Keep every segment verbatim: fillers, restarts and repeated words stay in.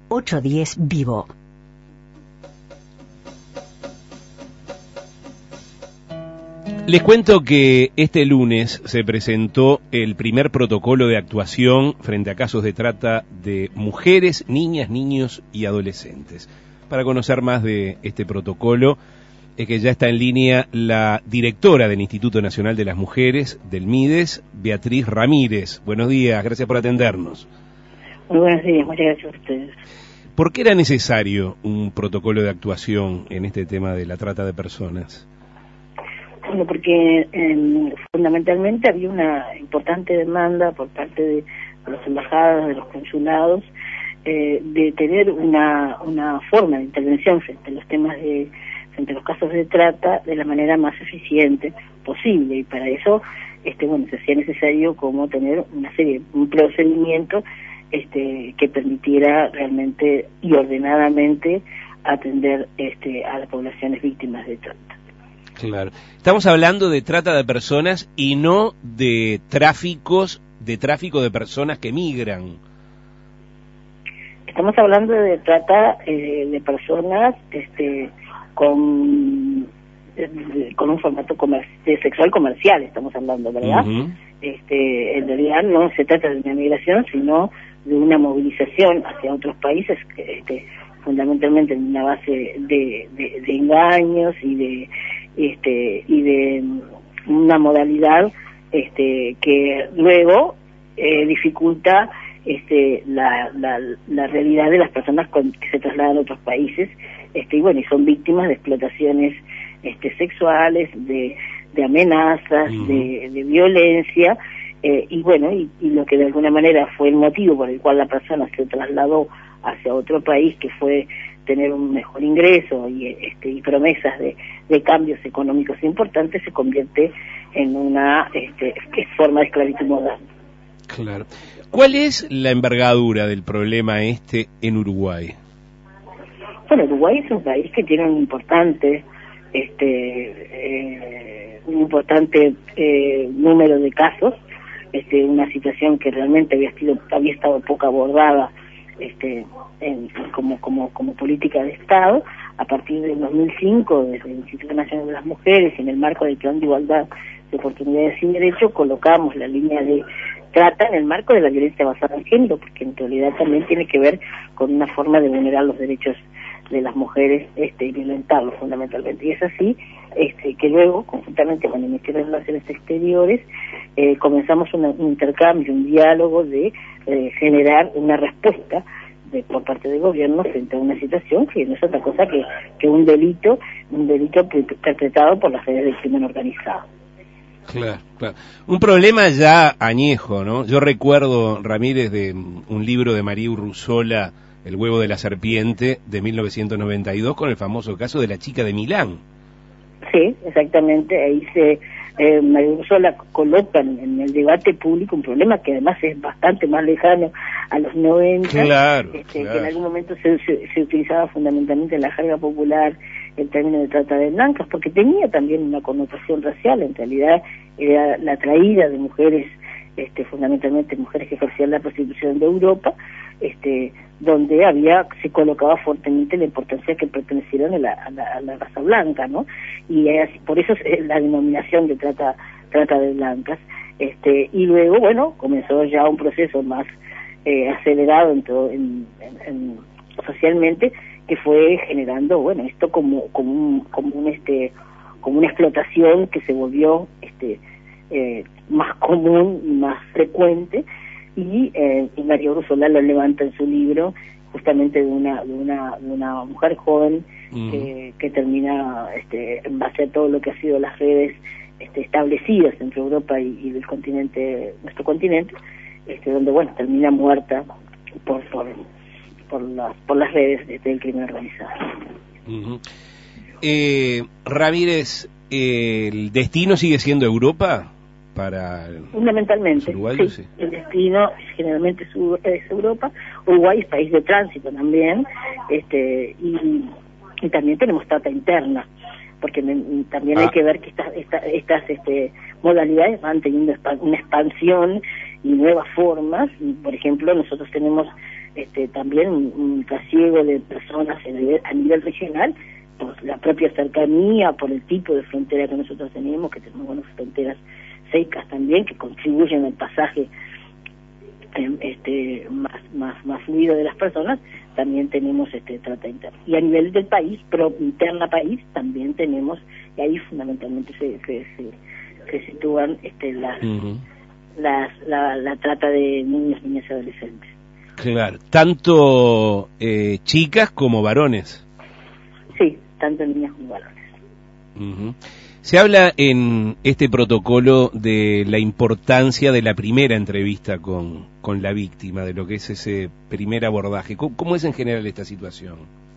ochocientos diez Vivo. Les cuento que este lunes se presentó el primer protocolo de actuación frente a casos de trata de mujeres, niñas, niños y adolescentes. Para conocer más de este protocolo, es que ya está en línea la directora del Instituto Nacional de las Mujeres, del MIDES, Beatriz Ramírez. Buenos días, gracias por atendernos. Muy buenos días, muchas gracias a ustedes. ¿Por qué era necesario un protocolo de actuación en este tema de la trata de personas? Bueno, porque eh, fundamentalmente había una importante demanda por parte de las embajadas, de los consulados, eh, de tener una, una forma de intervención frente a los temas de, frente a los casos de trata de la manera más eficiente posible, y para eso, este, bueno, se hacía necesario como tener una serie, un procedimiento este, que permitiera realmente y ordenadamente atender este, a las poblaciones víctimas de trata. Claro. Estamos hablando de trata de personas y no de tráficos, de tráfico de personas que migran. Estamos hablando de trata eh, de personas este, con de, con un formato comer de sexual comercial, estamos hablando, ¿verdad? Uh-huh. Este, en realidad no se trata de una migración, sino de una movilización hacia otros países, este, fundamentalmente en una base de, de, de engaños y de este y de una modalidad este que luego eh, dificulta este la, la la realidad de las personas con, que se trasladan a otros países, este y bueno, y son víctimas de explotaciones este sexuales, de de amenazas, uh-huh. de, de violencia, eh, y bueno, y, y lo que de alguna manera fue el motivo por el cual la persona se trasladó hacia otro país, que fue tener un mejor ingreso y este y promesas de, de cambios económicos importantes, se convierte en una este, forma de esclavitud moderna. Claro. ¿Cuál es la envergadura del problema este en Uruguay? Bueno, Uruguay es un país que tiene un importante este eh, un importante eh, número de casos, este una situación que realmente había sido había estado poco abordada este en, como como como política de Estado. A partir del dos mil cinco, desde el Instituto Nacional de las Mujeres, y en el marco del Plan de Igualdad de Oportunidades y Derechos, colocamos la línea de trata en el marco de la violencia basada en género, porque en realidad también tiene que ver con una forma de vulnerar los derechos de las mujeres este, y violentarlos fundamentalmente. Y es así este, que luego, conjuntamente con el Ministerio de Relaciones Exteriores, eh, comenzamos una, un intercambio, un diálogo de eh, generar una respuesta de, por parte del gobierno frente a una situación que no es otra cosa que, que un delito, un delito perpetrado por las redes del crimen organizado. Claro, claro. Un problema ya añejo, ¿no? Yo recuerdo, Ramírez, de un libro de María Urruzola, El huevo de la serpiente, de mil novecientos noventa y dos, con el famoso caso de la chica de Milán. Sí, exactamente. Ahí se eh, María Urruzola coloca en, en el debate público un problema que además es bastante más lejano a los noventa, claro, este, claro. que en algún momento se, se, se utilizaba fundamentalmente en la jerga popular el término de trata de blancas, porque tenía también una connotación racial. En realidad era la traída de mujeres, este, fundamentalmente mujeres que ejercían la prostitución de Europa, este, donde había se colocaba fuertemente la importancia que pertenecieran a la, a la, a la raza blanca, ¿no? Y así, por eso es la denominación de trata trata de blancas. Este, y luego, bueno, comenzó ya un proceso más eh, acelerado en todo, en, en, en, socialmente, que fue generando, bueno, esto como como un, como un este como una explotación que se volvió este eh, más común y más frecuente, y, eh, y María Urruzola lo levanta en su libro, justamente de una de una de una mujer joven uh-huh. que, que termina este en base a todo lo que ha sido las redes este, establecidas entre Europa y, y del continente, nuestro continente, este donde bueno termina muerta por por por las por las redes del crimen organizado. Uh-huh. eh, Ramírez, eh, ¿el destino sigue siendo Europa para fundamentalmente? Sí, sí, el destino generalmente es, es Europa. Uruguay es país de tránsito también, este y, y también tenemos trata interna, porque me, también ah. hay que ver que estas esta, estas este modalidades van teniendo una expansión y nuevas formas. Y por ejemplo, nosotros tenemos este, también un, un trasiego de personas a nivel, a nivel regional, por la propia cercanía, por el tipo de frontera que nosotros tenemos, que tenemos buenas fronteras secas también, que contribuyen al pasaje eh, este, más, más, más fluido de las personas. También tenemos este trata interna. Y a nivel del país, pro interna país, también tenemos, y ahí fundamentalmente se, se, se, se sitúan este, las, uh-huh. las, la, la trata de niños, niñas y adolescentes. Claro, tanto eh, chicas como varones. Sí, tanto niñas como varones. Uh-huh. Se habla en este protocolo de la importancia de la primera entrevista con, con la víctima, de lo que es ese primer abordaje. ¿Cómo, cómo es en general esta situación?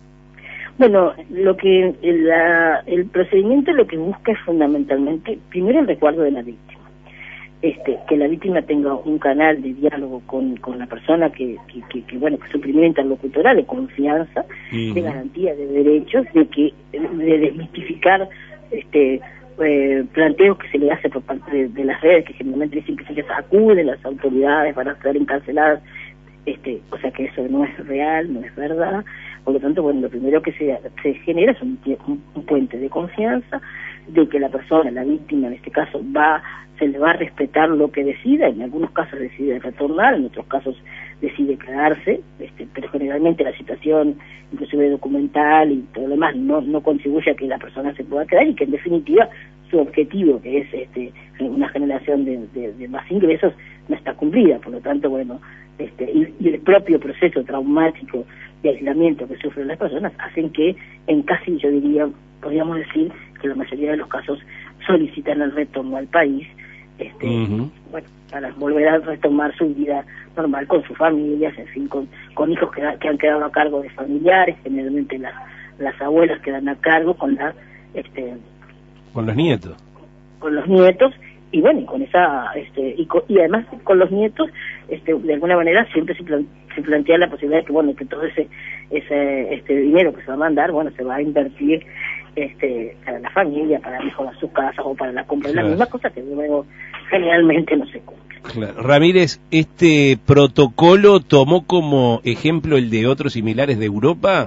Bueno, lo que la, el procedimiento lo que busca es fundamentalmente, primero, el resguardo de la víctima. Este, que la víctima tenga un canal de diálogo con, con la persona que, que, que, que, bueno, que es su primera interlocutora, de confianza, uh-huh. de garantía de derechos, de que de desmitificar este eh, planteos que se le hace por parte de, de las redes, que generalmente dicen que se acuden las autoridades para ser encarceladas, este, o sea que eso no es real, no es verdad. Por lo tanto, bueno, lo primero que se, se genera es un, un, un puente de confianza, de que la persona, la víctima en este caso, va se le va a respetar lo que decida. En algunos casos decide retornar, en otros casos decide quedarse, este, pero generalmente la situación, inclusive documental y todo lo demás, no, no contribuye a que la persona se pueda quedar, y que en definitiva su objetivo, que es este, una generación de, de, de más ingresos, no está cumplida. Por lo tanto, bueno, este, y, y el propio proceso traumático de aislamiento que sufren las personas hacen que en casi, yo diría, podríamos decir que la mayoría de los casos solicitan el retorno al país, este, uh-huh. bueno, para volver a retomar su vida normal con sus familias, en fin, con, con hijos que, que han quedado a cargo de familiares, generalmente las las abuelas quedan a cargo con la este con los nietos con los nietos y bueno, y con esa este y, con, y además con los nietos este de alguna manera siempre se, plan, se plantea la posibilidad de que bueno, que todo ese ese este dinero que se va a mandar, bueno, se va a invertir este para la familia, para mejorar sus casas o para la compra de claro. las mismas cosas que luego generalmente no se cumple. Claro. Ramírez, ¿este protocolo tomó como ejemplo el de otros similares de Europa?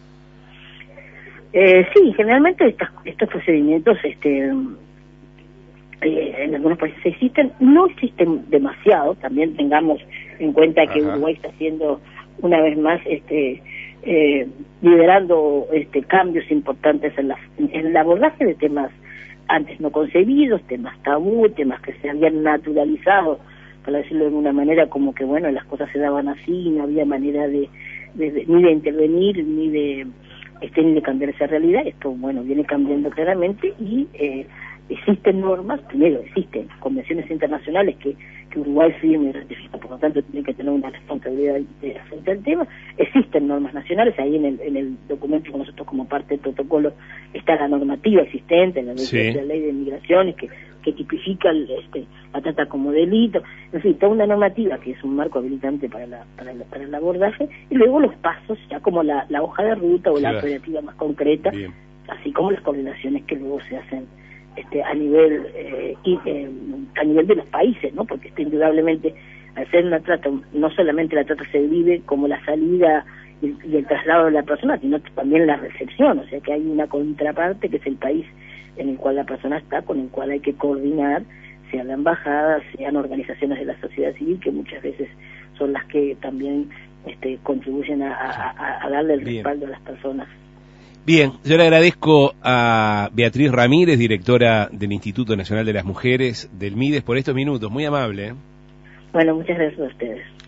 Eh, sí, generalmente estas, estos procedimientos este eh, en algunos países existen, no existen demasiado. También tengamos en cuenta que Ajá. Uruguay está haciendo una vez más este eh, liderando este cambios importantes en, la, en el abordaje de temas antes no concebidos, temas tabú, temas que se habían naturalizado, para decirlo de alguna manera, como que bueno, las cosas se daban así, no había manera de, de, de ni de intervenir ni de este ni de cambiar esa realidad. Esto bueno viene cambiando claramente y eh, existen normas, primero existen convenciones internacionales que, que Uruguay firme y ratifica, por lo tanto tiene que tener una responsabilidad de, frente al tema. Existen normas nacionales, ahí en el, en el documento que nosotros como parte del protocolo está la normativa existente, la ley, sí. la ley de migraciones que, que tipifica el, este, la trata como delito, en fin, toda una normativa que es un marco habilitante para, la, para, la, para el abordaje, y luego los pasos, ya como la, la hoja de ruta o claro. la operativa más concreta, Bien. así como las coordinaciones que luego se hacen este a nivel eh, y, eh, a nivel de los países, ¿no? Porque esto indudablemente al ser una trata, no solamente la trata se vive como la salida y, y el traslado de la persona, sino también la recepción, o sea que hay una contraparte que es el país en el cual la persona está, con el cual hay que coordinar, sean la embajada, sean organizaciones de la sociedad civil, que muchas veces son las que también este contribuyen a, a, a darle el Bien. respaldo a las personas. Bien, yo le agradezco a Beatriz Ramírez, directora del Instituto Nacional de las Mujeres, del MIDES, por estos minutos. Muy amable. ¿eh? Bueno, muchas gracias a ustedes.